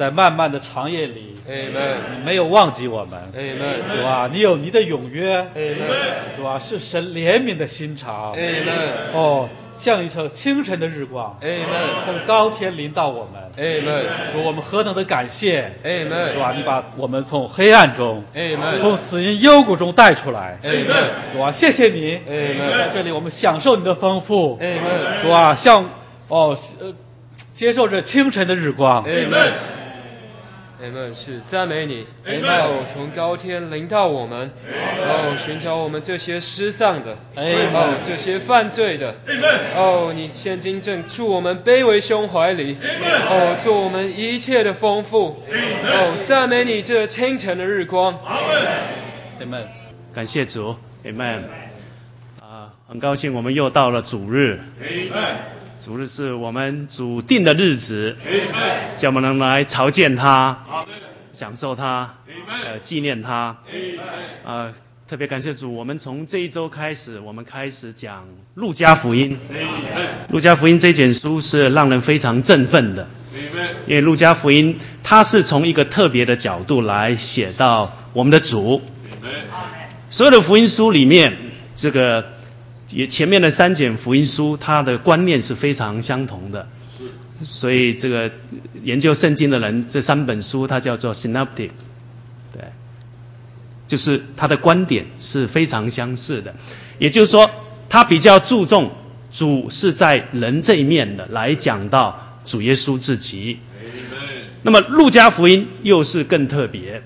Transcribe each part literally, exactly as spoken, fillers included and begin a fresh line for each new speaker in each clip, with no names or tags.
在漫漫的长夜里，
Amen，
你没有忘记我们，
Amen，
主啊，你有你的永约，
Amen，
主啊，是神怜悯的心肠，
Amen，
哦，像一场清晨的日光，
Amen，
从高天临到我们，
Amen，
主，我们何等的感谢，
Amen，
主啊，你把我们从黑暗中，
Amen，
从死荫幽谷中带出来，
Amen，
主啊，谢谢你，
Amen，
在这里我们享受你的丰富，
Amen，
主啊，像哦呃接受着清晨的日光，
Amen， Amen， 是赞美你，
Amen，
哦，从高天临到我们，哦，寻找我们这些失丧的，
Amen，
哦，这些犯罪的，
Amen，
哦，你现今正住我们卑微胸怀里，
Amen，
哦，做我们一切的丰富，
Amen，
哦，赞美你这清晨的日光，
Amen，
感谢主 ，Amen。啊，很高兴我们又到了主日。
Amen，
主日是我们主定的日子，叫我们能来朝见他，享受他，呃，纪念他。呃，特别感谢主，我们从这一周开始，我们开始讲路加福音。路加福音这卷书是让人非常振奋的，因为路加福音它是从一个特别的角度来写到我们的主。所有的福音书里面，这个也前面的三卷福音书，它的观念是非常相同的，所以这个研究圣经的人，这三本书它叫做 synoptics， 对，就是它的观点是非常相似的。也就是说，它比较注重主是在人这一面的来讲到主耶稣自己。那么路加福音又是更特别，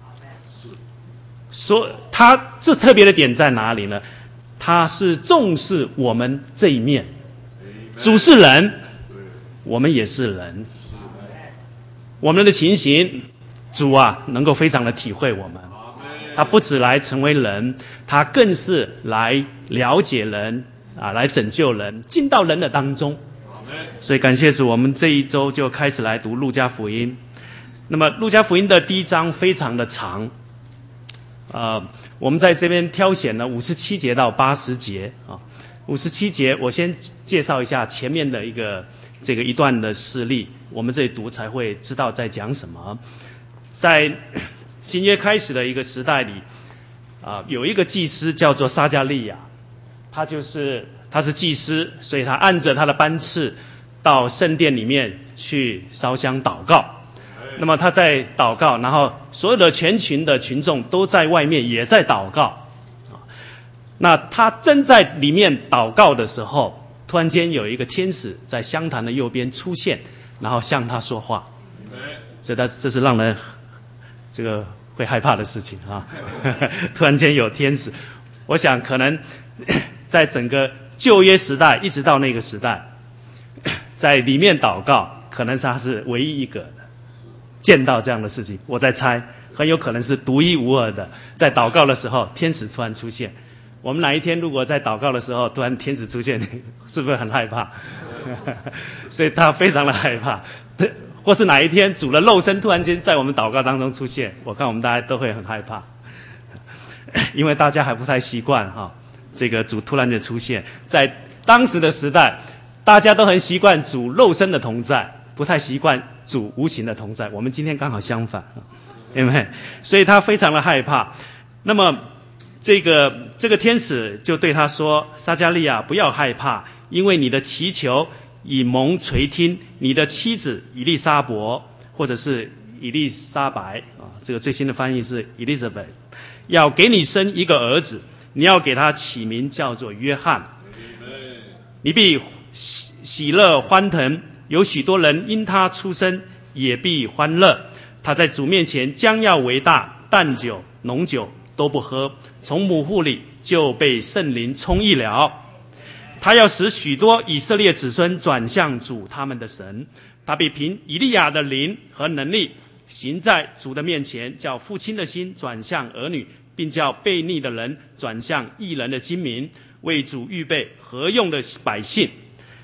说它这特别的点在哪里呢？他是重视我们这一面，主是人，我们也是人，我们的情形，主啊能够非常的体会我们。他不只来成为人，他更是来了解人啊，来拯救人，进到人的当中。所以感谢主，我们这一周就开始来读路加福音。那么路加福音的第一章非常的长。呃，我们在这边挑选了五十七节到八十节啊。五十七节，我先介绍一下前面的一个这个一段的事例，我们这里读才会知道在讲什么。在新约开始的一个时代里，啊、呃，有一个祭司叫做撒迦利亚，他就是他是祭司，所以他按着他的班次到圣殿里面去烧香祷告。那么他在祷告，然后所有的全群的群众都在外面也在祷告。那他正在里面祷告的时候，突然间有一个天使在香坛的右边出现，然后向他说话。这这这是让人这个会害怕的事情啊！突然间有天使，我想可能在整个旧约时代一直到那个时代，在里面祷告，可能是他是唯一一个的见到这样的事情。我在猜，很有可能是独一无二的，在祷告的时候，天使突然出现。我们哪一天如果在祷告的时候突然天使出现，是不是很害怕？所以他非常的害怕。或是哪一天主的肉身突然间在我们祷告当中出现，我看我们大家都会很害怕，因为大家还不太习惯哈，这个主突然的出现。在当时的时代，大家都很习惯主肉身的同在，不太习惯主无形的同在。我们今天刚好相反，因为所以他非常的害怕。那么这个这个天使就对他说：“撒迦利亚，不要害怕，因为你的祈求以蒙垂听，你的妻子以利沙伯，或者是以利沙白啊，这个最新的翻译是 Elizabeth， 要给你生一个儿子，你要给他起名叫做约翰。你必喜喜乐欢腾，有许多人因他出生也必欢乐。他在主面前将要为大，淡酒浓酒都不喝，从母腹里就被圣灵充溢了。他要使许多以色列子孙转向主他们的神，他必凭以利亚的灵和能力行在主的面前，叫父亲的心转向儿女，并叫悖逆的人转向义人的精明，为主预备合用的百姓。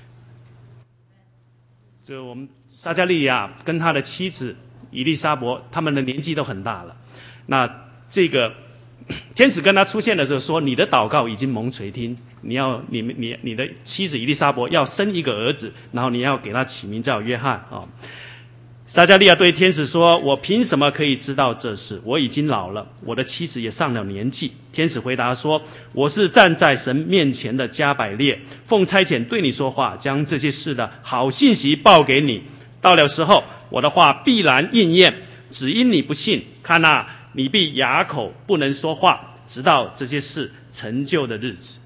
这我们撒迦利亚跟他的妻子以利沙伯，他们的年纪都很大了。那这个天使跟他出现的时候说：“你的祷告已经蒙垂听，你要你你你的妻子以利沙伯要生一个儿子，然后你要给他起名叫约翰啊。” 撒迦利亚对天使说：我凭什么可以知道这事？我已经老了，我的妻子也上了年纪。天使回答说：我是站在神面前的加百列，奉差遣对你说话，将这些事的好信息报给你。到了时候，我的话必然应验，只因你不信。看哪，你必哑口不能说话，直到这些事成就的日子。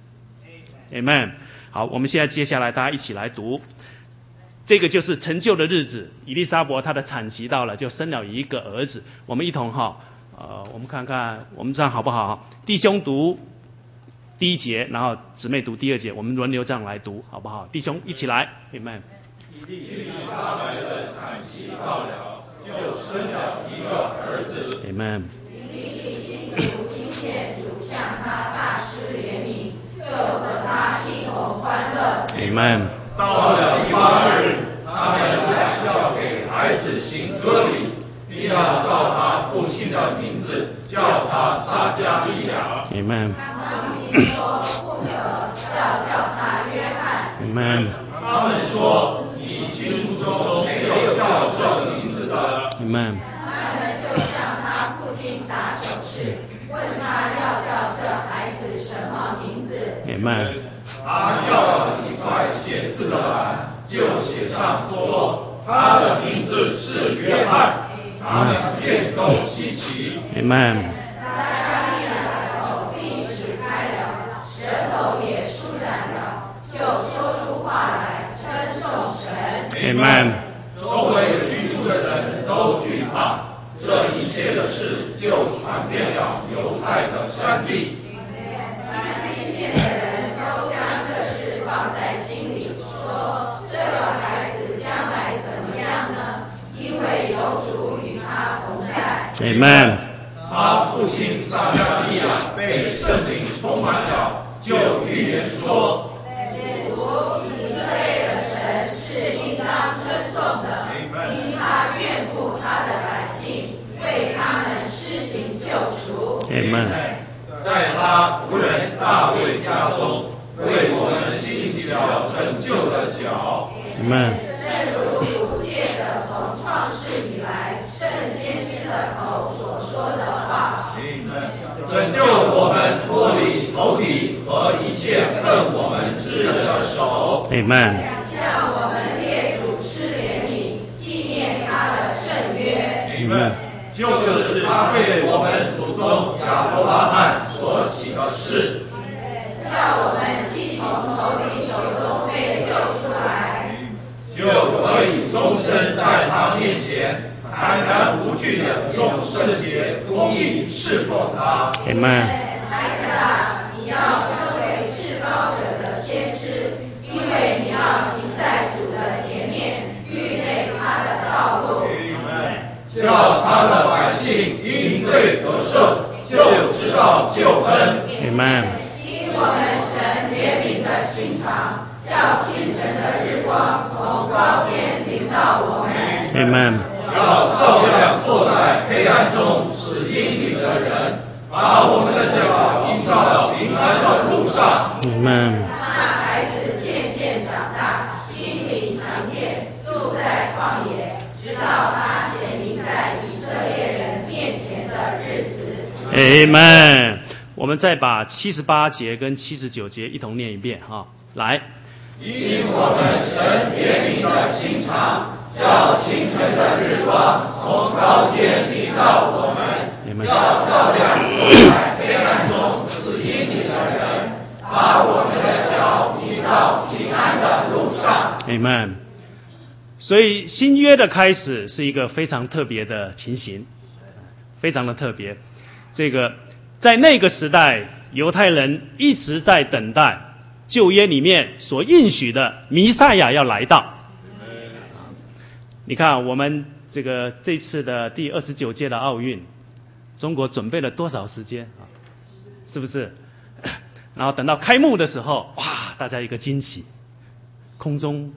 Amen。 好，我们现在接下来大家一起来读，这个就是成就的日子。以利沙伯她的产期到了，就生了一个儿子。我们一同哈，呃，我们看看我们这样好不好？弟兄读第一节，然后姊妹读第二节，我们轮流这样来读，好不好？弟兄一起来 ，Amen。
以利沙伯的产期到了，就生了一个儿子。
Amen。
以利信主听见主向他大施怜悯，就和他一同欢乐。
Amen。
到了第八日，他们来要给孩子行割礼，并要照他父亲的名字叫他撒迦利亚。
Amen。
他父亲说不可，要叫他约翰。
Amen。
他们说你经书中没有叫这名字的。
Amen。
他们就向他父亲打手势，问他要叫这孩子什么名字。
Amen。
他要了一块写字的板，就写上说他的名字是约翰。他们便都稀奇。
Amen。
撒迦利亚的口闭始开了，舌头也舒展了，就说出话来，称颂神。
Amen。
周围居住的人都惧怕，这一切的事就传遍了犹太的山地。
听见的人都将这事放在心里，说这个孩子将来怎么样呢？因为有主与他同在。
Amen。
他父亲撒迦利亚被圣灵充满了，就预言说：
主以色列的神是应当称颂的，因他眷顾他的百姓，为他们施行救赎。
Amen。
在他仆人大卫家中，为我们兴起了拯救的脚。
Amen。
正如主借着从创世以来圣先知的口所说的话，
拯救我们脱离仇敌和一切恨我们之人的手。
Amen。
向我们列祖施怜悯，纪念他的圣约。
Amen。
就是他为我们祖宗亚伯拉罕所起的誓，
叫我们既从仇敌手中被救出来，
就可以终身在他面前坦然无惧地用圣洁公义侍奉他。
Amen。
孩子啊，你要成为至高者的先知，因为你要行在主的前面，预备他的道路。
叫他的百姓因罪得赦，就知道救恩。
Amen。
因我们神怜悯的心肠，叫清晨的日光从高天临到我们。
Amen。
要照亮坐在黑暗中死荫里的人，把我们的脚引到平安的路上。
Amen。
那孩子渐渐长大，心里强健，住在旷野，直到他显明在以色列人面前的日子。
Amen。 我们再把七十八节跟七十九节一同念一遍哈，来。
因我们神怜悯的心肠，叫清晨的日光从高天临到我们，要照亮坐在黑暗中死荫里的人，把我们的脚引到平安的路上。
Amen。 所以新约的开始是一个非常特别的情形，非常的特别。这个在那个时代，犹太人一直在等待旧约里面所应许的弥赛亚要来到。你看我们这个这次的第二十九届的奥运，中国准备了多少时间啊？是不是？然后等到开幕的时候，哇，大家一个惊喜，空中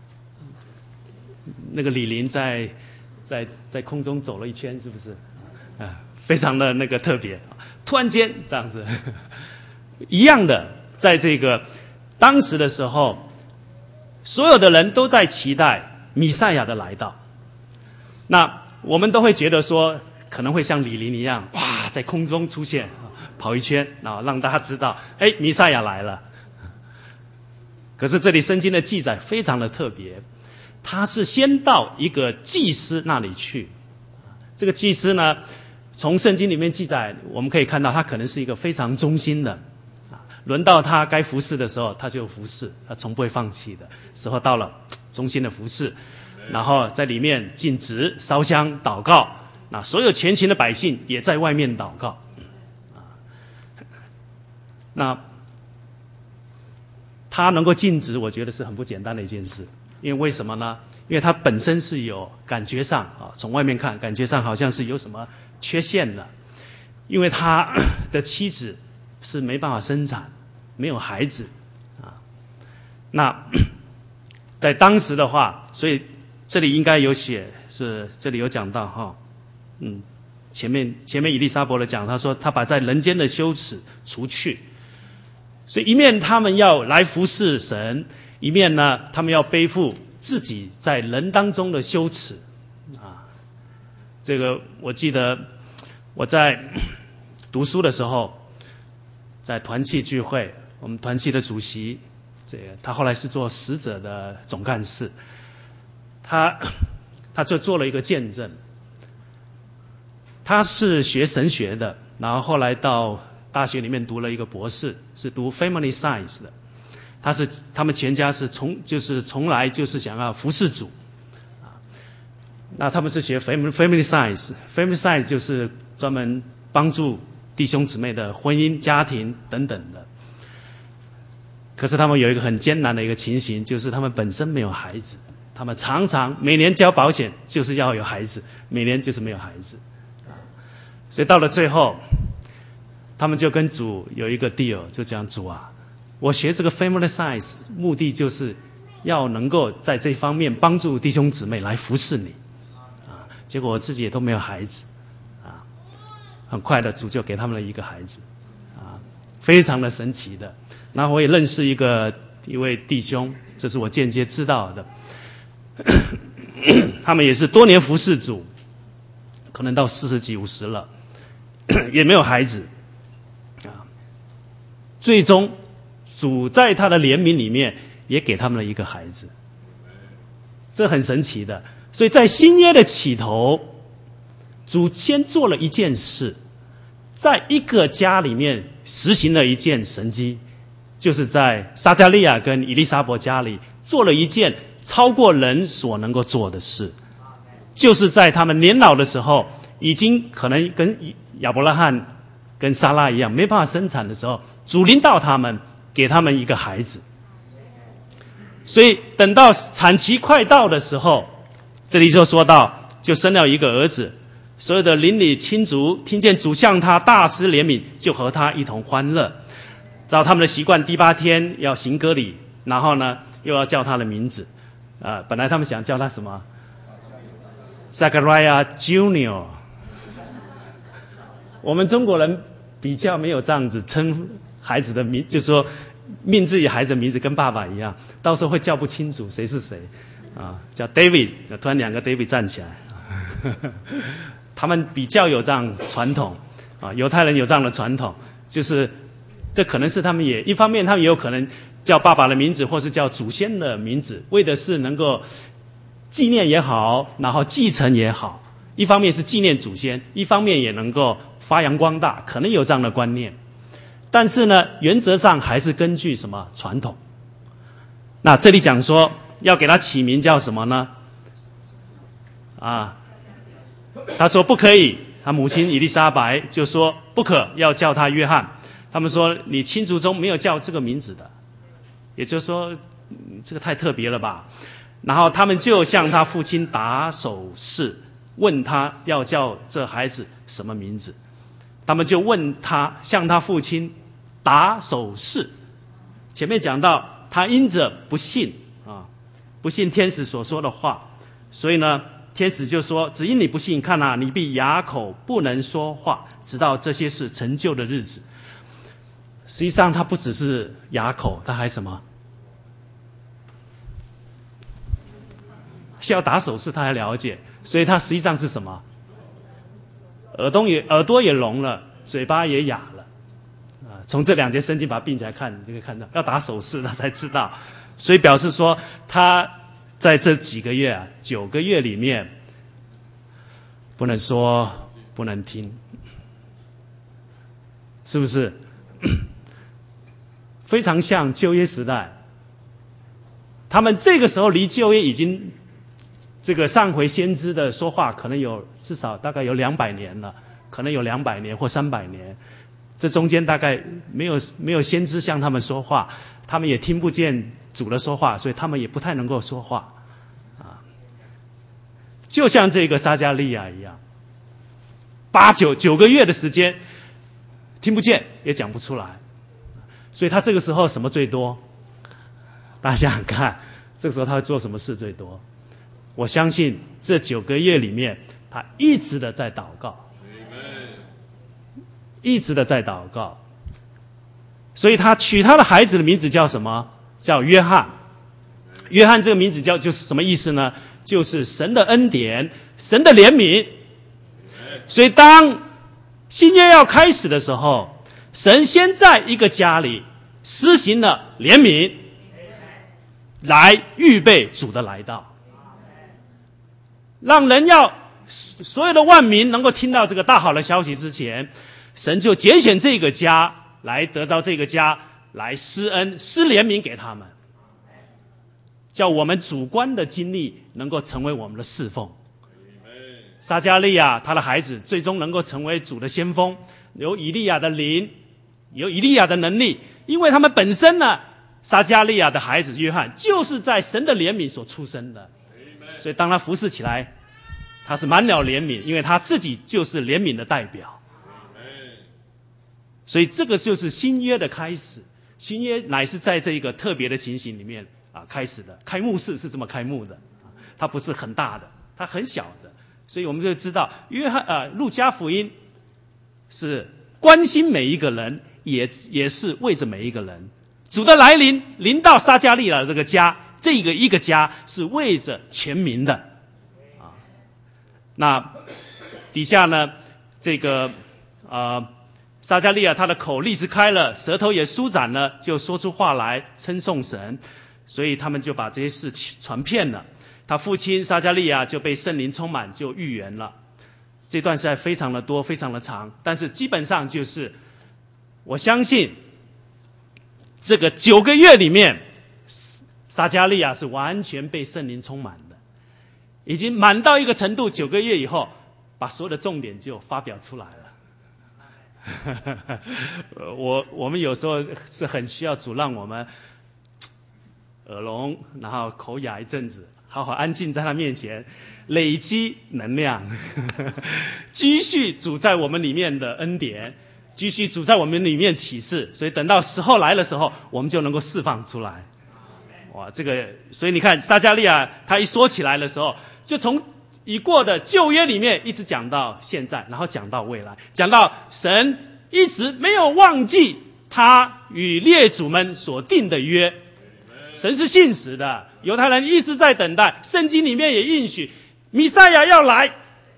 那个李林在在在空中走了一圈，是不是？啊，非常的那个特别。突然间这样子，一样的，在这个当时的时候，所有的人都在期待弥赛亚的来到。 那我们都会觉得说，可能会像李林一样，哇，在空中出现，跑一圈，然后让大家知道，哎，弥赛亚来了。可是这里圣经的记载非常的特别，他是先到一个祭司那里去。这个祭司呢，从圣经里面记载，我们可以看到他可能是一个非常忠心的。轮到他该服侍的时候，他就服侍，他从不会放弃的。时候到了，忠心的服侍，然后在里面尽职、烧香、祷告。那所有全群的百姓也在外面祷告。那他能够尽职，我觉得是很不简单的一件事。因为为什么呢？因为他本身是有感觉上啊，从外面看，感觉上好像是有什么缺陷的。因为他的妻子是没办法生产，没有孩子啊。那在当时的话，所以这里应该有写，是这里有讲到哈，嗯，前面前面以利沙伯的讲，他说他把在人间的羞耻除去，所以一面他们要来服侍神，一面呢他们要背负自己在人当中的羞耻啊。这个我记得我在读书的时候，在团契聚会，我们团契的主席，这个他后来是做使者的总干事，他他就做了一个见证。他是学神学的，然后后来到大学里面读了一个博士，是读 Family Science 的。他是他们全家是从就是从来就是想要服侍主啊。那他们是学 Family Family Science，Family Science 就是专门帮助弟兄姊妹的婚姻、家庭等等的。可是他们有一个很艰难的一个情形，就是他们本身没有孩子，他们常常每年交保险就是要有孩子，每年就是没有孩子。所以到了最后，他们就跟主有一个 deal， 就讲主啊，我学这个 Family Science 目的就是要能够在这方面帮助弟兄姊妹来服侍你啊。结果我自己也都没有孩子啊。很快的主就给他们了一个孩子啊，非常的神奇的。然后我也认识一个一位弟兄，这是我间接知道的，他们也是多年服侍主，可能到四十几五十了，也没有孩子啊。最终主在他的怜悯里面也给他们了一个孩子，这很神奇的。所以在新约的起头，主先做了一件事，在一个家里面实行了一件神迹，就是在撒迦利亚跟以利沙伯家里做了一件超过人所能够做的事，就是在他们年老的时候，已经可能跟亚伯拉罕跟撒拉一样没办法生产的时候，主领导他们，给他们一个孩子。所以等到产期快到的时候，这里就说到，就生了一个儿子，所有的邻里亲族听见主向他大施怜悯，就和他一同欢乐。照他们的习惯，第八天要行割礼，然后呢又要叫他的名字啊、呃，本来他们想叫他什么 Zachariah Junior 我们中国人比较没有这样子称孩子的名，就是说命自己孩子的名字跟爸爸一样，到时候会叫不清楚谁是谁啊，叫 David， 突然两个 David 站起来他们比较有这样传统啊，犹太人有这样的传统，就是这可能是他们也一方面，他们也有可能叫爸爸的名字，或是叫祖先的名字，为的是能够纪念也好，然后继承也好。一方面是纪念祖先，一方面也能够发扬光大，可能有这样的观念。但是呢，原则上还是根据什么传统。那这里讲说要给他起名叫什么呢？啊，他说不可以，他母亲以利沙白就说不可，要叫他约翰。他们说你亲族中没有叫这个名字的，也就是说这个太特别了吧。然后他们就向他父亲打手势，问他要叫这孩子什么名字。他们就问他，向他父亲打手势。前面讲到他因着不信啊，不信天使所说的话，所以呢天使就说，只因你不信，看啊，你必哑口不能说话，直到这些事成就的日子。实际上他不只是哑口，他还什么？ 需要打手势他还了解，所以他实际上是什么？耳朵也耳朵也聋了，嘴巴也哑了。啊，从这两节圣经把它并起来看，你就可以看到，要打手势他才知道。所以表示说，他在这几个月啊，九个月里面，不能说，不能听，是不是？非常像旧约时代，他们这个时候离旧约已经这个上回先知的说话，可能有至少大概有两百年了，可能有两百年或三百年。这中间大概没有没有先知向他们说话，他们也听不见主的说话，所以他们也不太能够说话啊。就像这个撒迦利亚一样，八九九个月的时间，听不见也讲不出来，所以他这个时候什么最多？大家想想看，这个时候他会做什么事最多？我相信这九个月里面，他一直的在祷告。一直的在祷告，所以他取他的孩子的名字叫什么？叫约翰。约翰这个名字叫就是什么意思呢？就是神的恩典，神的怜悯。所以当新约要开始的时候，神先在一个家里施行了怜悯，来预备主的来到，让人要所有的万民能够听到这个大好的消息之前，神就拣选这个家来得到这个家来施恩施怜悯给他们，叫我们主观的经历能够成为我们的侍奉。撒迦利亚他的孩子最终能够成为主的先锋，有以利亚的灵，有以利亚的能力，因为他们本身呢，撒迦利亚的孩子约翰就是在神的怜悯所出生的，所以当他服侍起来，他是满了怜悯，因为他自己就是怜悯的代表。所以这个就是新约的开始，新约乃是在这一个特别的情形里面啊开始的。开幕式是这么开幕的，它不是很大的，它很小的，所以我们就知道约翰啊，路加福音是关心每一个人，也也是为着每一个人。主的来临临到撒迦利亚这个家，这个一个家是为着全民的啊。那底下呢，这个呃。撒迦利亚他的口立时开了，舌头也舒展了，就说出话来称颂神，所以他们就把这些事传遍了。他父亲撒迦利亚就被圣灵充满，就预言了。这段实在非常的多，非常的长，但是基本上就是我相信这个九个月里面，撒迦利亚是完全被圣灵充满的，已经满到一个程度，九个月以后把所有的重点就发表出来了。我我们有时候是很需要主让我们耳聋，然后口哑一阵子，好好安静在他面前累积能量，继续主在我们里面的恩典，继续主在我们里面启示，所以等到时候来的时候，我们就能够释放出来。哇，这个所以你看撒迦利亚他一说起来的时候，就从已过的旧约里面一直讲到现在，然后讲到未来，讲到神一直没有忘记他与列祖们所定的约。神是信实的，犹太人一直在等待，圣经里面也应许弥赛亚要来。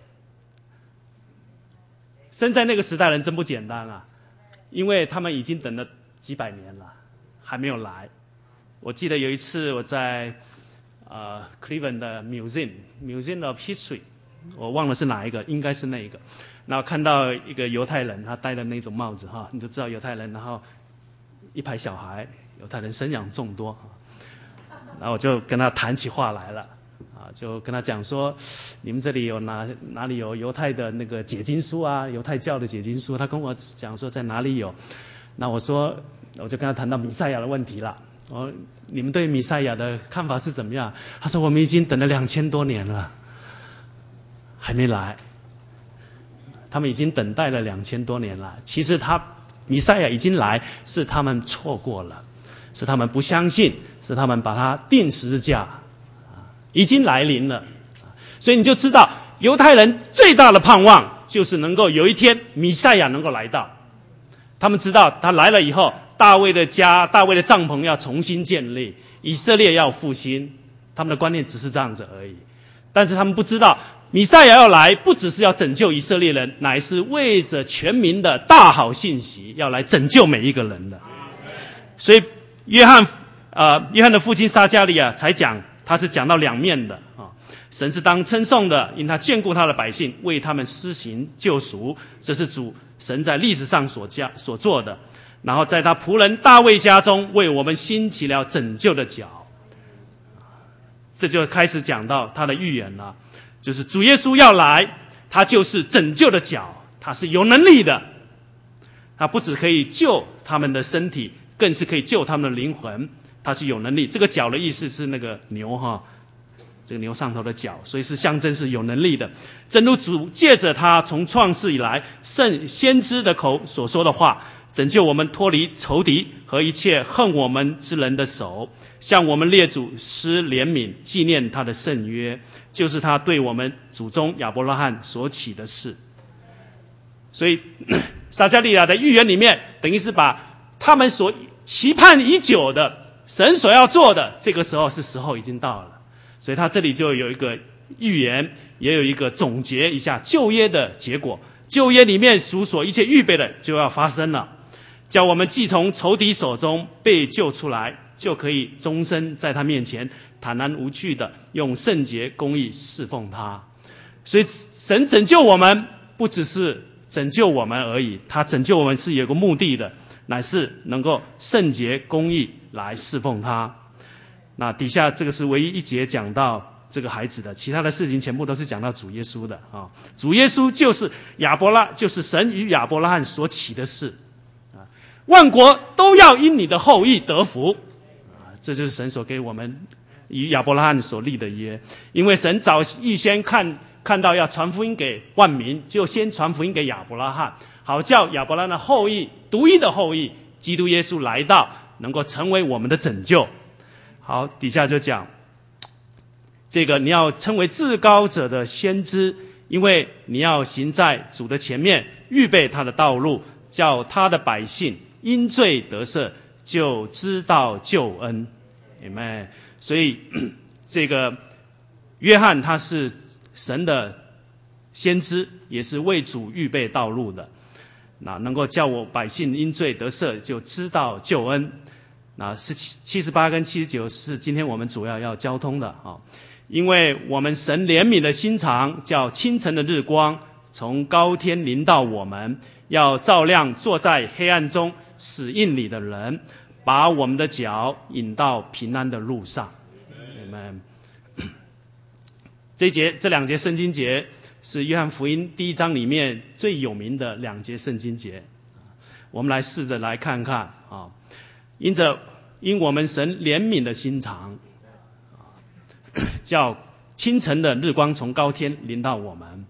生在那个时代人真不简单啊，因为他们已经等了几百年了，还没有来。我记得有一次我在呃 Cleveland 的 Museum Museum of History， 我忘了是哪一个，应该是那一个。然后看到一个犹太人，他戴的那种帽子哈，你就知道犹太人。然后一排小孩，犹太人生养众多。然后我就跟他谈起话来了，啊，就跟他讲说，你们这里有哪哪里有犹太的那个解经书啊，犹太教的解经书。他跟我讲说在哪里有。那我说，我就跟他谈到弥赛亚的问题了。哦，你们对弥赛亚的看法是怎么样？他说我们已经等了两千多年了，还没来。他们已经等待了两千多年了。其实他弥赛亚已经来，是他们错过了，是他们不相信，是他们把他钉十字架，已经来临了。所以你就知道，犹太人最大的盼望就是能够有一天弥赛亚能够来到。他们知道他来了以后，大卫的家、大卫的帐篷要重新建立，以色列要复兴。他们的观念只是这样子而已。 但是他们不知道，弥赛亚要来，不只是要拯救以色列人，乃是为着全民的大好信息，要来拯救每一个人的。所以约翰呃，约翰的父亲撒迦利亚才讲，他是讲到两面的啊。神是当称颂的，因他眷顾他的百姓，为他们施行救赎，这是主神在历史上所加所做的。然后在他仆人大卫家中，为我们兴起了拯救的脚。这就开始讲到他的预言了，就是主耶稣要来，他就是拯救的脚，他是有能力的，他不只可以救他们的身体，更是可以救他们的灵魂，他是有能力。这个脚的意思是那个牛哈，这个牛上头的角，所以是象征是有能力的。正如主借着他从创世以来圣先知的口所说的话，拯救我们脱离仇敌和一切恨我们之人的手，向我们列祖施怜悯，纪念他的圣约，就是他对我们祖宗亚伯拉罕所起的事。所以撒迦利亚的预言里面，等于是把他们所期盼已久的神所要做的，这个时候是时候已经到了。所以他这里就有一个预言，也有一个总结一下旧约的结果。旧约里面主所一切预备的就要发生了，叫我们既从仇敌手中被救出来，就可以终身在他面前坦然无惧的用圣洁公义侍奉他。所以神拯救我们不只是拯救我们而已，他拯救我们是有个目的的，乃是能够圣洁公义来侍奉他。那底下这个是唯一一节讲到这个孩子的，其他的事情全部都是讲到主耶稣的啊。主耶稣就是亚伯拉，就是神与亚伯拉罕所起的事啊，万国都要因你的后裔得福啊，这就是神所给我们与亚伯拉罕所立的约。因为神早预先看看到要传福音给万民，就先传福音给亚伯拉罕，好叫亚伯拉罕的后裔，独一的后裔基督耶稣来到，能够成为我们的拯救。好，底下就讲这个你要称为至高者的先知，因为你要行在主的前面，预备他的道路，叫他的百姓因罪得赦，就知道救恩。Amen。所以这个约翰他是神的先知，也是为主预备道路的，那能够叫我百姓因罪得赦，就知道救恩。那七十八跟七十九是今天我们主要要交通的啊，因为我们神怜悯的心肠，叫清晨的日光从高天临到我们，要照亮坐在黑暗中死荫里的人，把我们的脚引到平安的路上。Amen。这一节这两节圣经节是约翰福音第一章里面最有名的两节圣经节，我们来试着来看看啊。因着因我们神怜悯的心肠，叫清晨的日光从高天临到我们，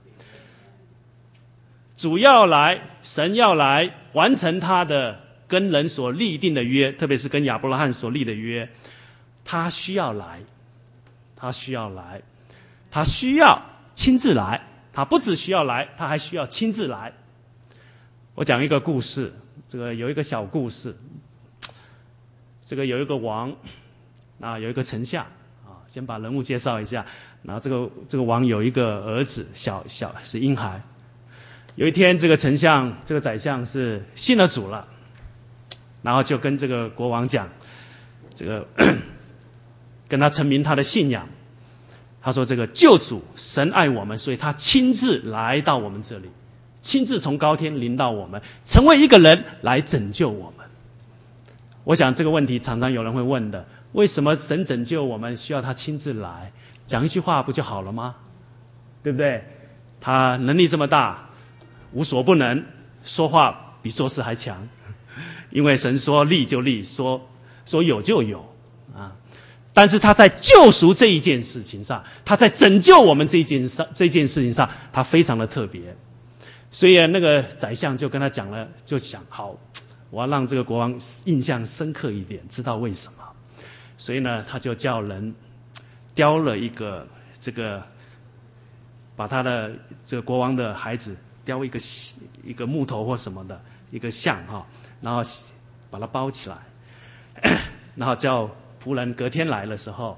主要来神要来完成他的跟人所立定的约，特别是跟亚伯拉罕所立的约，他需要来，他需要来，他需要亲自来，他不只需要来，他还需要亲自来。我讲一个故事，这个有一个小故事。这个有一个王，啊，有一个丞相啊，先把人物介绍一下。然后这个这个王有一个儿子，小小是婴孩。有一天，这个丞相，这个宰相是信了主了，然后就跟这个国王讲，这个跟他陈明他的信仰。他说：“这个救主神爱我们，所以他亲自来到我们这里，亲自从高天临到我们，成为一个人来拯救我们。”我想这个问题常常有人会问的，为什么神拯救我们需要他亲自来？讲一句话不就好了吗？对不对？他能力这么大，无所不能，说话比做事还强。因为神说立就立，说说有就有啊。但是他在救赎这一件事情上，他在拯救我们这一件上这件事情上，他非常的特别。所以那个宰相就跟他讲了，就想好。我要让这个国王印象深刻一点，知道为什么。所以呢，他就叫人雕了一个这个，把他的这个国王的孩子雕一个一个木头或什么的一个像哈，然后把它包起来，然后叫仆人隔天来的时候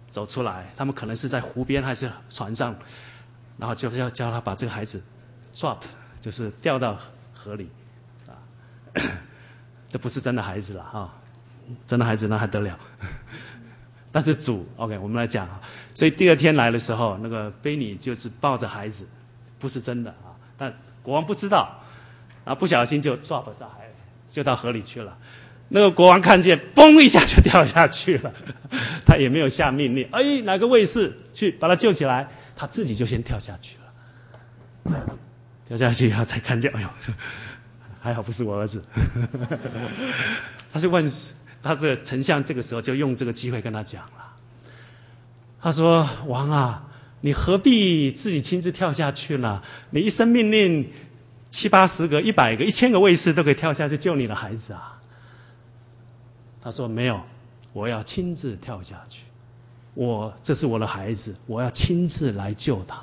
走出来，他们可能是在湖边还是船上，然后就要叫他把这个孩子 drop， 就是掉到河里啊。这不是真的孩子了啊，真的孩子那还得了？但是主 OK， 我们来讲，所以第二天来的时候，那个菲尼就是抱着孩子，不是真的啊，但国王不知道，然后不小心就 drop 到海，就到河里去了。那个国王看见，嘣一下就掉下去了，他也没有下命令，哎，哪个卫士去把他救起来，他自己就先跳下去了。跳下去以后才看见，哎呦，还好不是我儿子。他是问，他这个丞相这个时候就用这个机会跟他讲了，他说：王啊，你何必自己亲自跳下去了？你一声命令，七八十个、一百个、一千个卫士都可以跳下去救你的孩子啊。他说没有，我要亲自跳下去，我这是我的孩子，我要亲自来救他。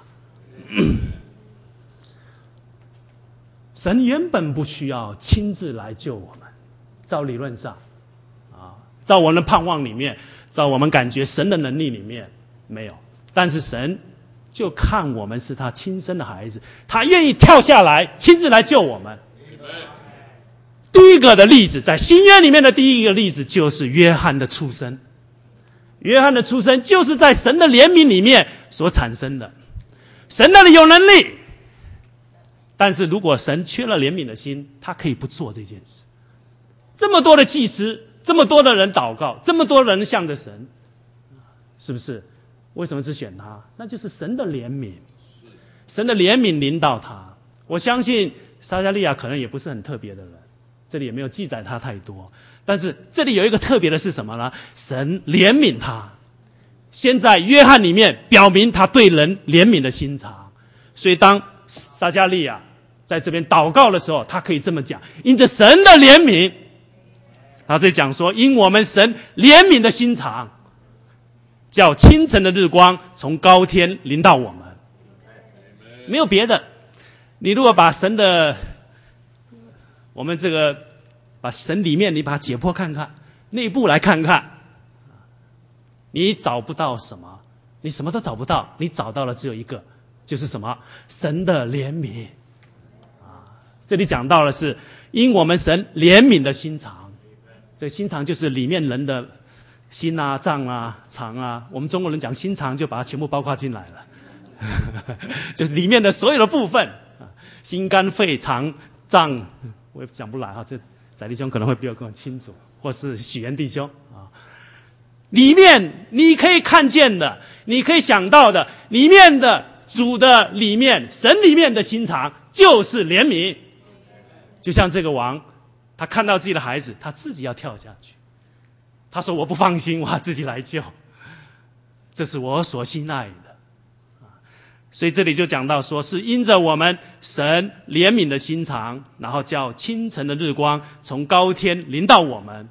神原本不需要亲自来救我们，照理论上啊，照我们的盼望里面，照我们感觉神的能力里面没有，但是神就看我们是他亲生的孩子，他愿意跳下来亲自来救我们。第一个的例子，在新约里面的第一个例子就是约翰的出生。约翰的出生就是在神的怜悯里面所产生的。神那里有能力，但是如果神缺了怜悯的心，他可以不做这件事。这么多的祭司，这么多的人祷告，这么多人向着神，是不是？为什么只选他？那就是神的怜悯，神的怜悯临到他。我相信撒迦利亚可能也不是很特别的人，这里也没有记载他太多，但是这里有一个特别的是什么呢？神怜悯他，先在约翰里面表明他对人怜悯的心肠，所以当撒迦利亚在这边祷告的时候，他可以这么讲：因着神的怜悯，他这里讲说，因我们神怜悯的心肠，叫清晨的日光从高天临到我们。没有别的，你如果把神的我们这个把神里面你把它解剖看看，内部来看看，你找不到什么，你什么都找不到，你找到了只有一个，就是什么？神的怜悯啊！这里讲到的是因我们神怜悯的心肠，这心肠就是里面人的心啊、脏啊、肠啊，我们中国人讲心肠就把它全部包括进来了，就是里面的所有的部分，心肝肺肠脏。我也讲不来哈，这翟弟兄可能会比我更清楚，或是许元弟兄啊。里面你可以看见的，你可以想到的，里面的主的里面，神里面的心肠就是怜悯。就像这个王，他看到自己的孩子，他自己要跳下去，他说我不放心，我要自己来救，这是我所心爱的。所以这里就讲到说，是因着我们神怜悯的心肠，然后叫清晨的日光从高天临到我们。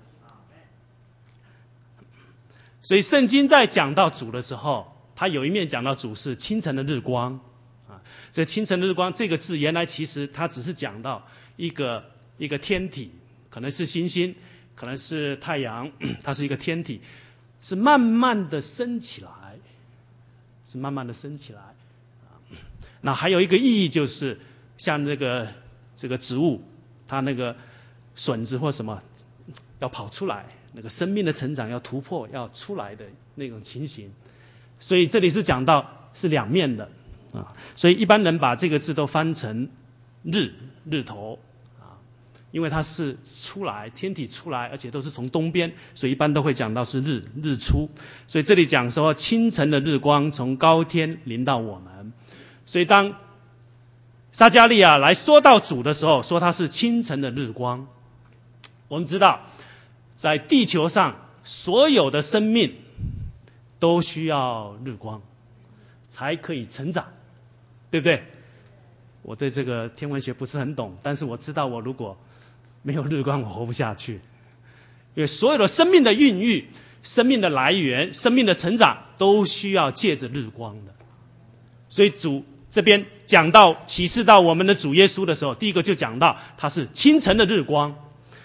所以圣经在讲到主的时候，他有一面讲到主是清晨的日光啊。这清晨的日光这个字，原来其实它只是讲到一个一个天体，可能是星星，可能是太阳，它是一个天体，是慢慢的升起来，是慢慢的升起来。那还有一个意义就是，像这个这个植物，它那个笋子或什么要跑出来，那个生命的成长要突破要出来的那种情形。所以这里是讲到是两面的啊，所以一般人把这个字都翻成日日头啊，因为它是出来天体出来，而且都是从东边，所以一般都会讲到是日日出。所以这里讲说清晨的日光从高天临到我们。所以当撒迦利亚来说到主的时候，说他是清晨的日光。我们知道在地球上所有的生命都需要日光才可以成长，对不对？我对这个天文学不是很懂，但是我知道我如果没有日光我活不下去，因为所有的生命的孕育、生命的来源、生命的成长都需要借着日光的。所以主这边讲到启示到我们的主耶稣的时候，第一个就讲到他是清晨的日光。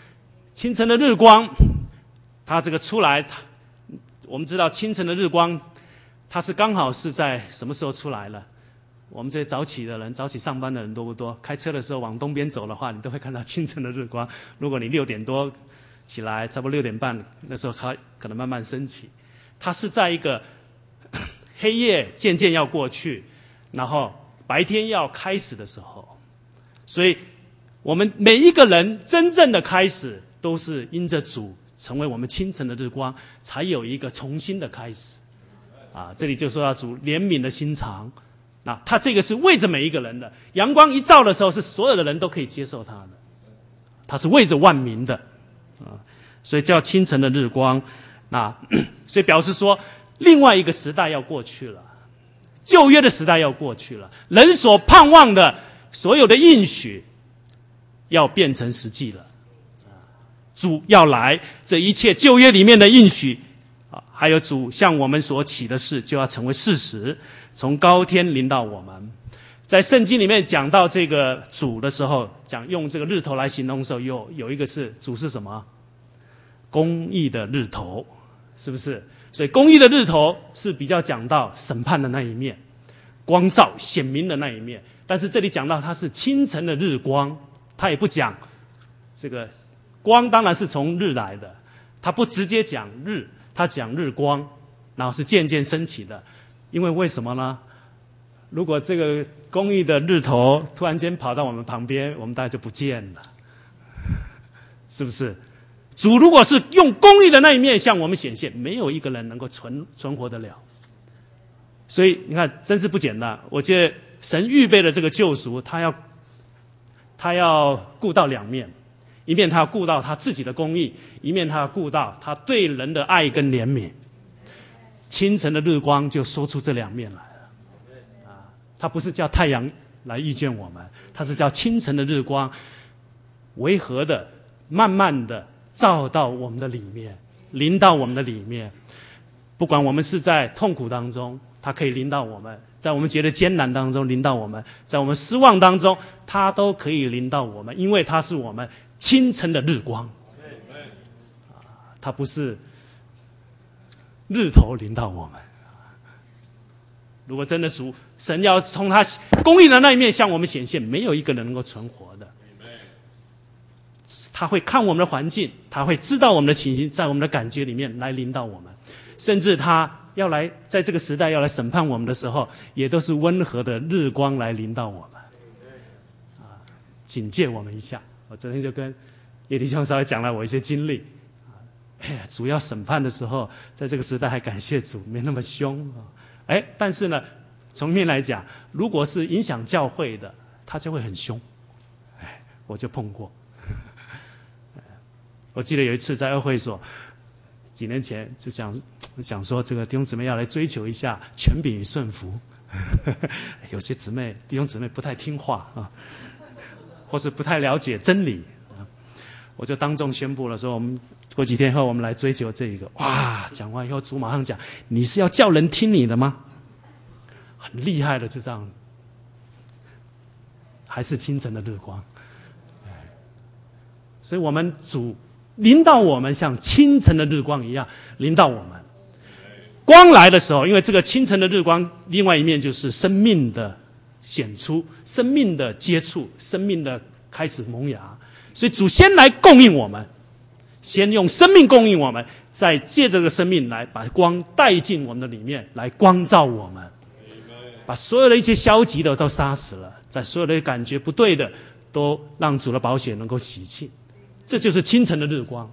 清晨的日光，他这个出来，我们知道清晨的日光它是刚好是在什么时候出来了？我们这些早起的人，早起上班的人多不多？开车的时候往东边走的话，你都会看到清晨的日光。如果你六点多起来，差不多六点半，那时候它可能慢慢升起。它是在一个黑夜渐渐要过去，然后白天要开始的时候。所以我们每一个人真正的开始，都是因着主成为我们清晨的日光，才有一个重新的开始。啊，这里就说到主怜悯的心肠。啊，他这个是为着每一个人的，阳光一照的时候，是所有的人都可以接受他的，他是为着万民的，啊，所以叫清晨的日光。啊，所以表示说，另外一个时代要过去了，旧约的时代要过去了，人所盼望的所有的应许要变成实际了，主要来，这一切旧约里面的应许。还有主向我们所起的事就要成为事实，从高天临到我们。在圣经里面讲到这个主的时候，讲用这个日头来形容的时候，有有一个是主是什么？公义的日头，是不是？所以公义的日头是比较讲到审判的那一面，光照显明的那一面。但是这里讲到它是清晨的日光，它也不讲这个光，当然是从日来的，它不直接讲日。他讲日光，然后是渐渐升起的，因为为什么呢？如果这个公义的日头突然间跑到我们旁边，我们大概就不见了，是不是？主如果是用公义的那一面向我们显现，没有一个人能够存存活得了。所以你看，真是不简单。我觉得神预备的这个救赎，他要他要顾到两面。一面他要顾到他自己的公义，一面他要顾到他对人的爱跟怜悯。清晨的日光就说出这两面来了。啊，他不是叫太阳来遇见我们，他是叫清晨的日光，维和的、慢慢的照到我们的里面，临到我们的里面。不管我们是在痛苦当中，他可以临到我们；在我们觉得艰难当中临到我们；在我们失望当中，他都可以临到我们，因为他是我们清晨的日光。他不是日头临到我们。如果真的主神要从他公义的那一面向我们显现，没有一个人能够存活的。他会看我们的环境，他会知道我们的情形，在我们的感觉里面来临到我们，甚至他要来在这个时代要来审判我们的时候，也都是温和的日光来临到我们，啊，警戒我们一下。我昨天就跟叶弟兄稍微讲了我一些经历，哎呀，主要审判的时候，在这个时代还感谢主没那么凶啊，哎，但是呢，从面来讲，如果是影响教会的，他就会很凶，哎，我就碰过。我记得有一次在二会所，几年前就想想说这个弟兄姊妹要来追求一下权柄与顺服，有些姊妹弟兄姊妹不太听话啊，或是不太了解真理，我就当众宣布了说，我们过几天后我们来追求这一个。哇，讲完以后主马上讲，你是要叫人听你的吗？很厉害的，就这样，还是清晨的日光。所以我们主临到我们像清晨的日光一样临到我们。光来的时候，因为这个清晨的日光另外一面就是生命的显出，生命的接触，生命的开始萌芽。所以主先来供应我们，先用生命供应我们，再借这个生命来把光带进我们的里面，来光照我们，把所有的一些消极的都杀死了，在所有的感觉不对的都让主的宝血能够洗净。这就是清晨的日光。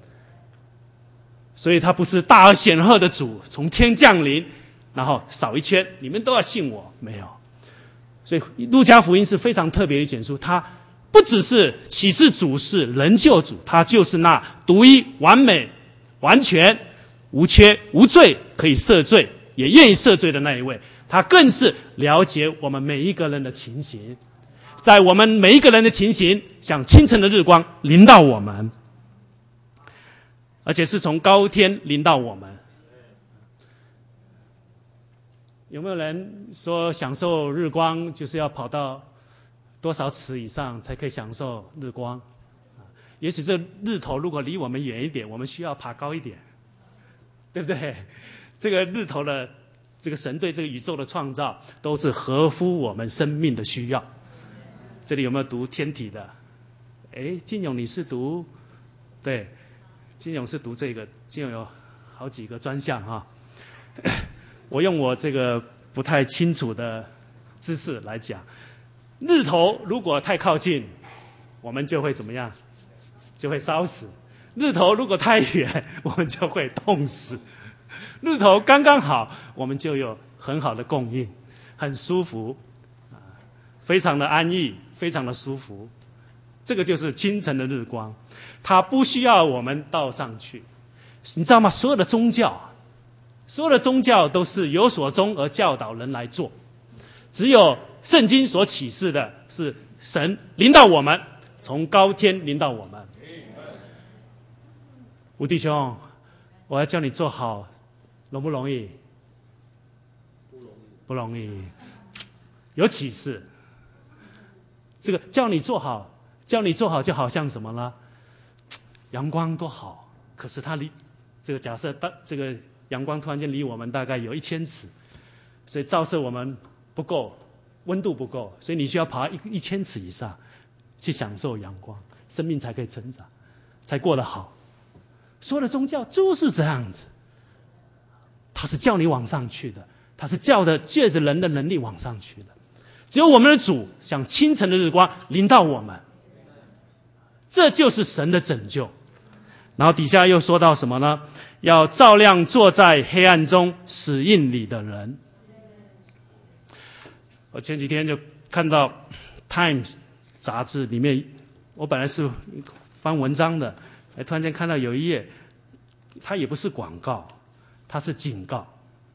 所以他不是大而显赫的主从天降临，然后扫一圈你们都要信我，没有。所以路加福音是非常特别的一卷书，他不只是启示主是人救主，他就是那独一完美完全无缺无罪，可以赦罪也愿意赦罪的那一位。他更是了解我们每一个人的情形，在我们每一个人的情形像清晨的日光临到我们，而且是从高天临到我们。有没有人说享受日光就是要跑到多少尺以上才可以享受日光？也许这日头如果离我们远一点，我们需要爬高一点，对不对？这个日头的这个神对这个宇宙的创造都是合乎我们生命的需要。这里有没有读天体的？哎，金勇你是读，对，金勇是读这个，金勇有好几个专项哈。我用我这个不太清楚的知识来讲，日头如果太靠近，我们就会怎么样？就会烧死。日头如果太远，我们就会冻死。日头刚刚好，我们就有很好的供应，很舒服，非常的安逸，非常的舒服。这个就是清晨的日光，它不需要我们倒上去。你知道吗？所有的宗教，所有的宗教都是有所终而教导人来做，只有圣经所启示的是神临到我们，从高天临到我们。吴弟兄，我要叫你做好，容不容易？不容易，不容易。有启示，这个叫你做好，叫你做好就好像什么呢？阳光多好，可是它离这个假设大这个阳光突然间离我们大概有一千尺，所以照射我们不够，温度不够，所以你需要爬一一千尺以上去享受阳光，生命才可以成长，才过得好。所有的宗教就是这样子，它是叫你往上去的，它是叫的借着人的能力往上去的。只有我们的主像清晨的日光临到我们，这就是神的拯救。然后底下又说到什么呢？要照亮坐在黑暗中死荫里的人。我前几天就看到 Times 杂志里面，我本来是翻文章的，哎，突然间看到有一页，它也不是广告，它是警告。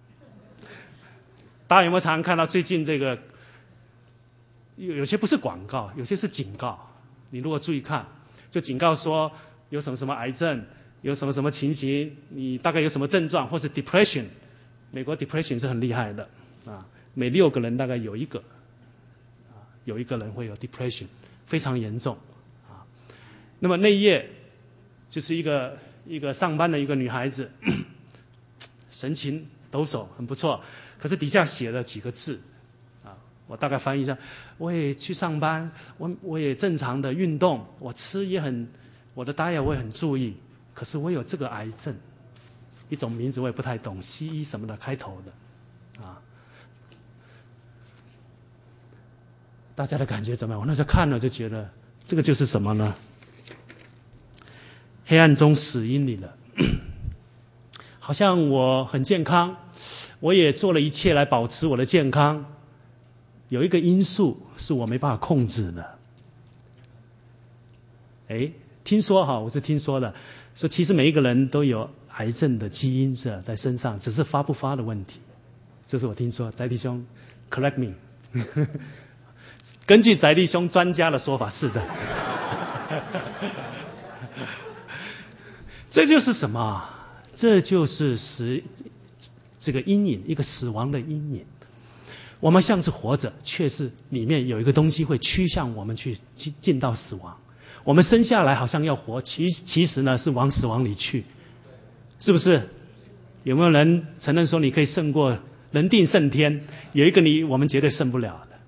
大家有没有常常看到最近这个有有些不是广告，有些是警告？你如果注意看，就警告说有什么什么癌症，有什么什么情形，你大概有什么症状，或是 depression。美国 depression 是很厉害的啊，每六个人大概有一个啊，有一个人会有 depression， 非常严重啊。那么那一页就是一个一个上班的一个女孩子，神情抖擞，很不错。可是底下写了几个字啊，我大概翻译一下：我也去上班，我我也正常的运动，我吃也很，我的 diet 我也很注意，可是我有这个癌症，一种名字我也不太懂，西医什么的开头的啊。大家的感觉怎么样？我那时候看了就觉得，这个就是什么呢？黑暗中死荫里了，好像我很健康，我也做了一切来保持我的健康，有一个因素是我没办法控制的。哎，听说哈，我是听说的，说其实每一个人都有癌症的基因是在身上，只是发不发的问题。这是我听说，翟弟兄 correct me 根据翟弟兄专家的说法，是的。这就是什么？这就是死这个阴影，一个死亡的阴影。我们像是活着，却是里面有一个东西会趋向我们去进到死亡。我们生下来好像要活，其其实呢是往死亡里去，是不是？有没有人承认说你可以胜过人定胜天？有一个你我们绝对胜不了的，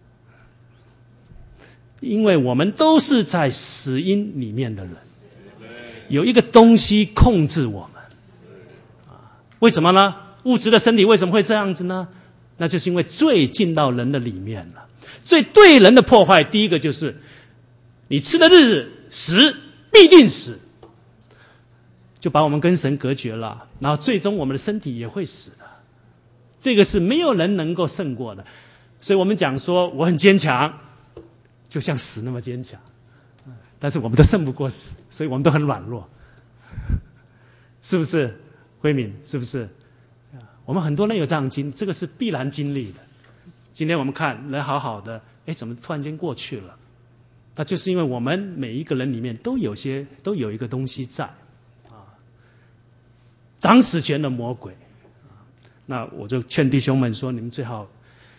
因为我们都是在死荫里面的人。有一个东西控制我们，为什么呢？物质的身体为什么会这样子呢？那就是因为罪进到人的里面了。罪对人的破坏，第一个就是你吃的日子死必定死，就把我们跟神隔绝了，然后最终我们的身体也会死的。这个是没有人能够胜过的。所以我们讲说我很坚强，就像死那么坚强。但是我们都胜不过死，所以我们都很软弱，是不是？慧敏，是不是？我们很多人有这样经，这个是必然经历的。今天我们看人好好的，哎，怎么突然间过去了？那就是因为我们每一个人里面都有些都有一个东西在啊，掌死权的魔鬼。那我就劝弟兄们说，你们最好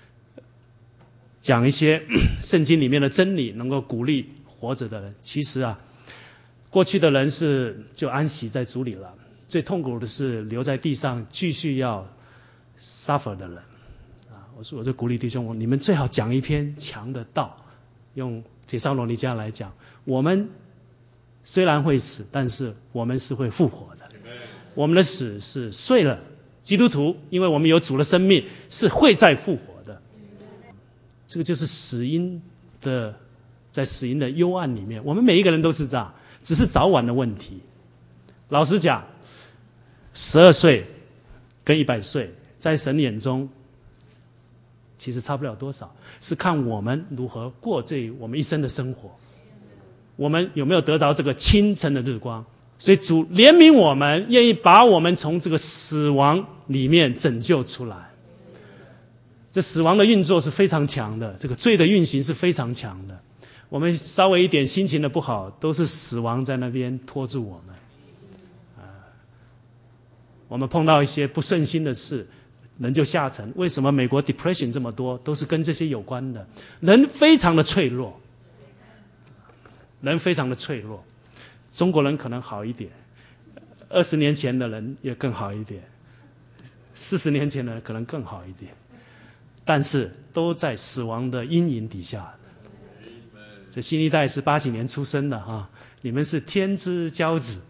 讲一些圣经里面的真理，能够鼓励活着的人。其实啊，过去的人是就安息在主里了，最痛苦的是留在地上继续要 suffer 的人啊。我说我就鼓励弟兄，你们最好讲一篇强的道，用帖撒罗尼迦来讲，我们虽然会死，但是我们是会复活的。我们的死是睡了，基督徒因为我们有主的生命，是会再复活的。这个就是死因的，在死因的幽暗里面，我们每一个人都是这样，只是早晚的问题。老实讲，十二岁跟一百岁，在神眼中其实差不了多少，是看我们如何过这我们一生的生活，我们有没有得着这个清晨的日光。所以主怜悯我们，愿意把我们从这个死亡里面拯救出来。这死亡的运作是非常强的，这个罪的运行是非常强的。我们稍微一点心情的不好，都是死亡在那边拖住我们。啊，我们碰到一些不顺心的事，人就下沉。为什么美国 depression 这么多，都是跟这些有关的。人非常的脆弱，人非常的脆弱。中国人可能好一点，二十年前的人也更好一点，四十年前的人可能更好一点，但是都在死亡的阴影底下。这新一代是八几年出生的哈，你们是天之骄子，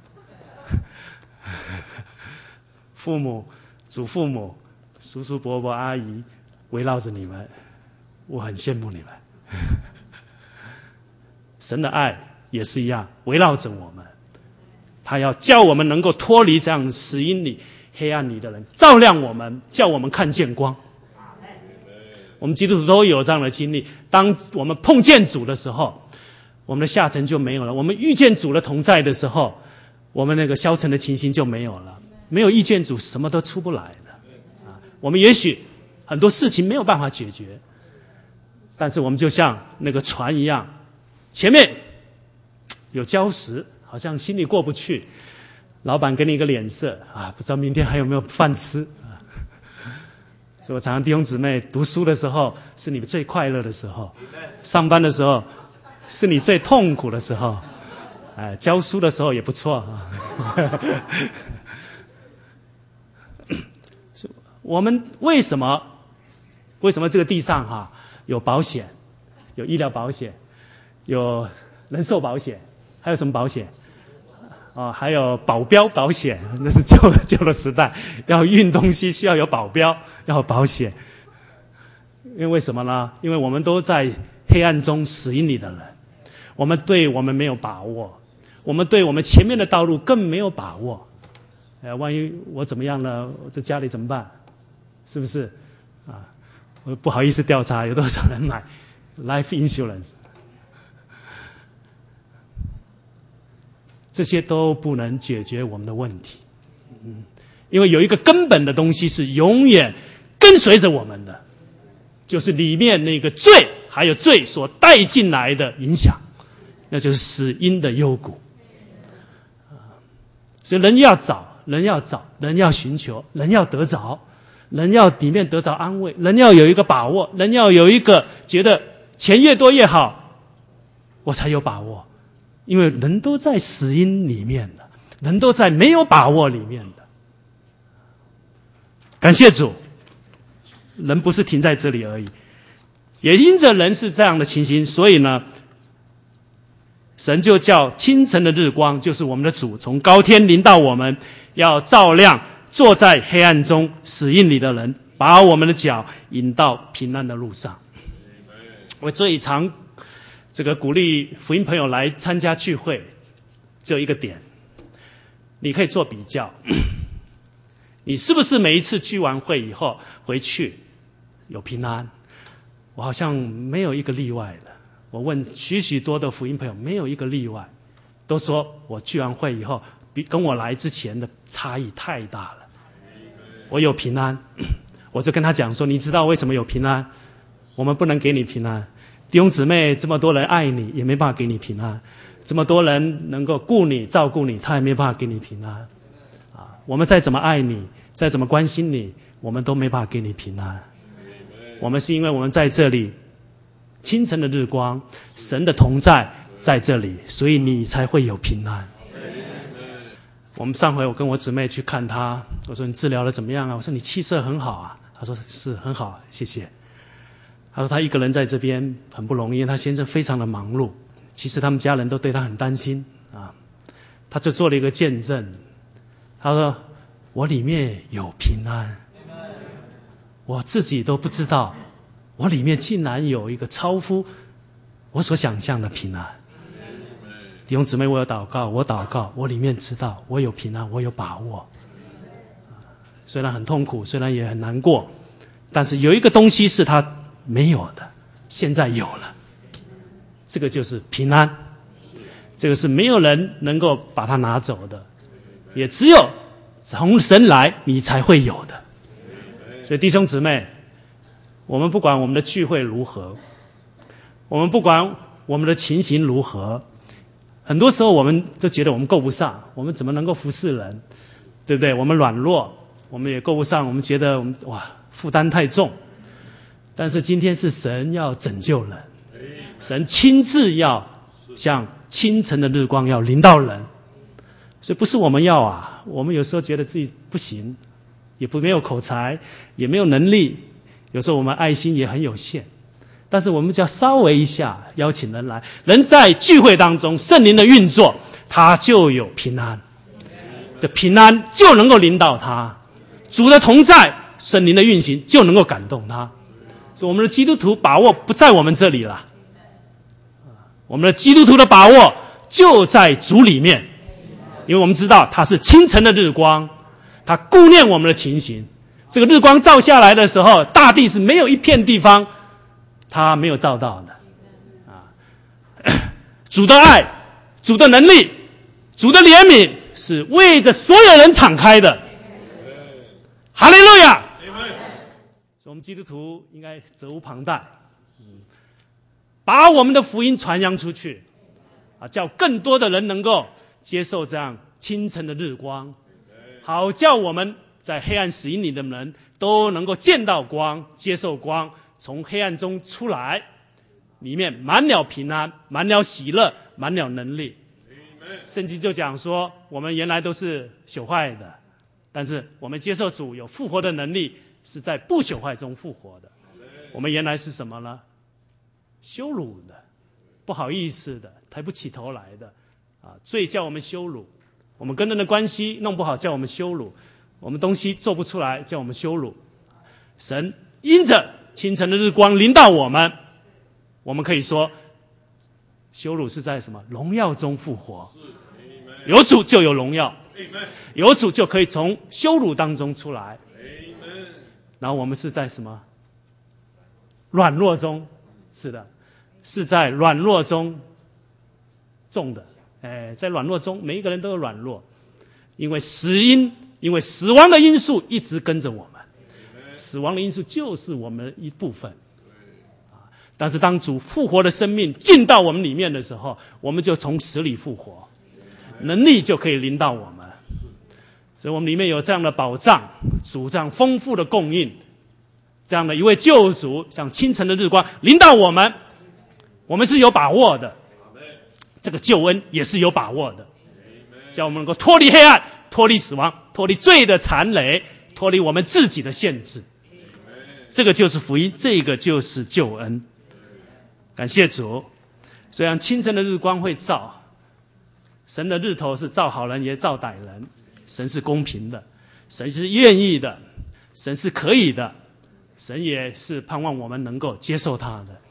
父母、祖父母、叔叔伯伯、阿姨围绕着你们，我很羡慕你们。神的爱也是一样，围绕着我们，他要叫我们能够脱离这样死荫里黑暗里的人，照亮我们，叫我们看见光。我们基督徒都有这样的经历，当我们碰见主的时候，我们的下沉就没有了，我们遇见主的同在的时候，我们那个消沉的情形就没有了。没有遇见主，什么都出不来的。我们也许很多事情没有办法解决，但是我们就像那个船一样，前面有礁石，好像心里过不去，老板给你一个脸色啊，不知道明天还有没有饭吃啊。所以我常常弟兄姊妹，读书的时候是你最快乐的时候，上班的时候是你最痛苦的时候，哎，教书的时候也不错啊。我们为什么为什么这个地上哈、啊、有保险，有医疗保险，有人寿保险，还有什么保险？哦，还有保镖保险，那是旧的旧的时代，要运东西需要有保镖，要有保险。因为什么呢？因为我们都在黑暗中死荫里的人，我们对我们没有把握，我们对我们前面的道路更没有把握。哎，万一我怎么样了，我在家里怎么办？是不是？啊，我不好意思调查有多少人买 life insurance。这些都不能解决我们的问题，嗯，因为有一个根本的东西是永远跟随着我们的，就是里面那个罪，还有罪所带进来的影响，那就是死因的幽谷。所以人要找，人要找，人要寻求，人要得着，人要里面得着安慰，人要有一个把握，人要有一个觉得钱越多越好，我才有把握。因为人都在死因里面的，人都在没有把握里面的。感谢主，人不是停在这里而已，也因着人是这样的情形，所以呢，神就叫清晨的日光，就是我们的主，从高天临到我们，要照亮坐在黑暗中死荫里的人，把我们的脚引到平安的路上。我最常这个鼓励福音朋友来参加聚会，只有一个点，你可以做比较，你是不是每一次聚完会以后回去有平安？我好像没有一个例外的。我问许许多的福音朋友，没有一个例外，都说我聚完会以后比跟我来之前的差异太大了。我有平安，我就跟他讲说，你知道为什么有平安？我们不能给你平安。弟兄姊妹，这么多人爱你，也没办法给你平安；这么多人能够顾你、照顾你，他也没办法给你平安。啊，我们再怎么爱你，再怎么关心你，我们都没办法给你平安。我们是因为我们在这里，清晨的日光，神的同在在这里，所以你才会有平安。 我们上回我跟我姊妹去看她，我说你治疗的怎么样啊？我说你气色很好啊。她说是很好，谢谢。她说她一个人在这边很不容易，她先生非常的忙碌，其实他们家人都对她很担心啊。她就做了一个见证，她说我里面有平安，我自己都不知道，我里面竟然有一个超乎我所想象的平安。弟兄姊妹，我有祷告，我祷告，我里面知道我有平安，我有把握。虽然很痛苦，虽然也很难过，但是有一个东西是他没有的，现在有了，这个就是平安。这个是没有人能够把它拿走的，也只有从神来你才会有的。所以弟兄姊妹，我们不管我们的聚会如何，我们不管我们的情形如何，很多时候我们都觉得我们够不上，我们怎么能够服侍人，对不对？我们软弱，我们也够不上，我们觉得我们哇负担太重。但是今天是神要拯救人，神亲自要像清晨的日光要临到人，所以不是我们要啊，我们有时候觉得自己不行，也不没有口才，也没有能力，有时候我们爱心也很有限，但是我们只要稍微一下邀请人来，人在聚会当中圣灵的运作，他就有平安，这平安就能够临到他，主的同在，圣灵的运行就能够感动他。所以我们的基督徒把握不在我们这里了，我们的基督徒的把握就在主里面，因为我们知道他是清晨的日光，他顾念我们的情形。这个日光照下来的时候，大地是没有一片地方他没有照到的啊！主的爱，主的能力，主的怜悯是为着所有人敞开的。哈利路亚！所以我们基督徒应该责无旁贷，把我们的福音传扬出去啊，叫更多的人能够接受这样清晨的日光，好叫我们在黑暗死荫里的人都能够见到光，接受光，从黑暗中出来，里面满了平安，满了喜乐，满了能力。圣经就讲说，我们原来都是朽坏的，但是我们接受主有复活的能力，是在不朽坏中复活的。我们原来是什么呢？羞辱的，不好意思的，抬不起头来的啊，罪叫我们羞辱，我们跟人的关系弄不好叫我们羞辱，我们东西做不出来叫我们羞辱。神因着清晨的日光临到我们，我们可以说羞辱是在什么？荣耀中复活。有主就有荣耀，有主就可以从羞辱当中出来。然后我们是在什么？软弱中，是的，是在软弱中种的。哎，在软弱中，每一个人都有软弱，因为死因，因为死亡的因素一直跟着我们，死亡的因素就是我们的一部分。但是当主复活的生命进到我们里面的时候，我们就从死里复活，能力就可以临到我们。所以我们里面有这样的保障，主这样丰富的供应，这样的一位救主，像清晨的日光临到我们，我们是有把握的，这个救恩也是有把握的，叫我们能够脱离黑暗，脱离死亡，脱离罪的缠累，脱离我们自己的限制。这个就是福音，这个就是救恩。感谢主。虽然清晨的日光会照，神的日头是照好人也照歹人，神是公平的，神是愿意的，神是可以的，神也是盼望我们能够接受他的。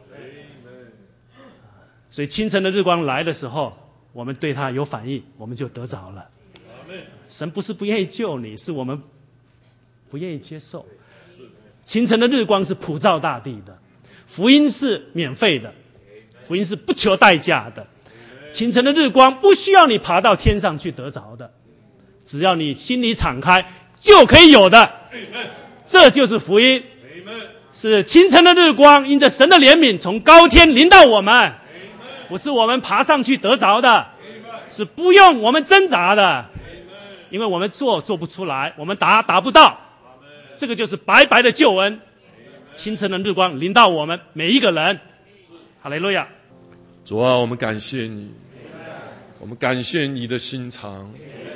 所以清晨的日光来的时候，我们对他有反应，我们就得着了。神不是不愿意救你，是我们不愿意接受。清晨的日光是普照大地的，福音是免费的，福音是不求代价的。清晨的日光不需要你爬到天上去得着的，只要你心里敞开就可以有的。这就是福音，是清晨的日光因着神的怜悯从高天临到我们，不是我们爬上去得着的，是不用我们挣扎的，因为我们做做不出来，我们达达不到。这个就是白白的救恩，清晨的日光临到我们每一个人。哈利路亚。
主啊，我们感谢你，我们感谢你的心肠，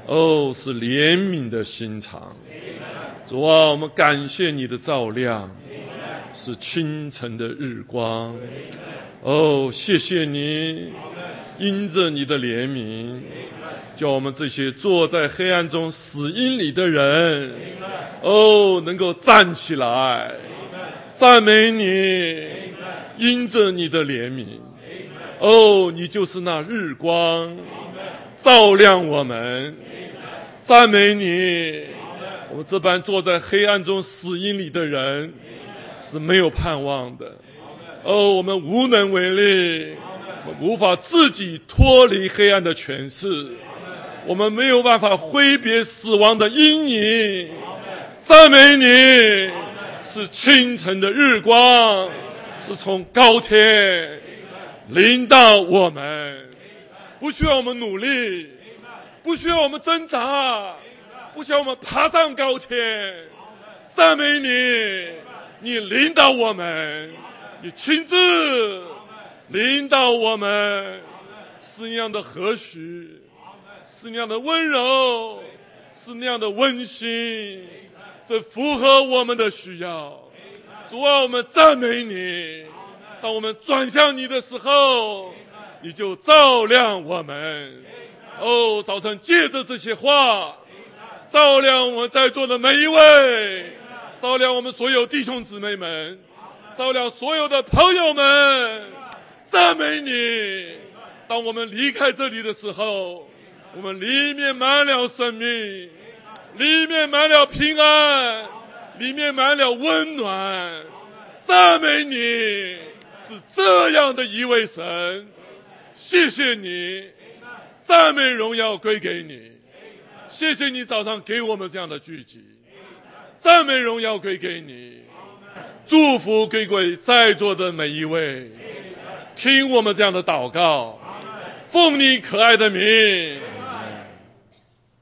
哦，是怜悯的心肠。主啊，我们感谢你的照亮，是清晨的日光。哦，谢谢你，因着你的怜悯，叫我们这些坐在黑暗中死荫里的人，哦，能够站起来，赞美你，因着你的怜悯。哦，你就是那日光，照亮我们，赞美你。我们这般坐在黑暗中死荫里的人是没有盼望的。哦，我们无能为力，我们无法自己脱离黑暗的权势，我们没有办法挥别死亡的阴影。赞美你，是清晨的日光，是从高天临到我们，不需要我们努力，不需要我们挣扎，不需要我们爬上高天。赞美你，你领导我们，你亲自领导我们，是那样的和煦，是那样的温柔，是那样的温馨，这符合我们的需要。主啊，我们赞美你，当我们转向你的时候，你就照亮我们。哦，早晨借着这些话，照亮我们在座的每一位，照亮我们所有弟兄姊妹们，照亮所有的朋友们。赞美你，当我们离开这里的时候，我们里面满了生命，里面满了平安，里面满了温暖。赞美你，是这样的一位神。谢谢你，赞美荣耀归给你。谢谢你早上给我们这样的聚集，赞美荣耀归给你，祝福归归在座的每一位。听我们这样的祷告，奉你可爱的名。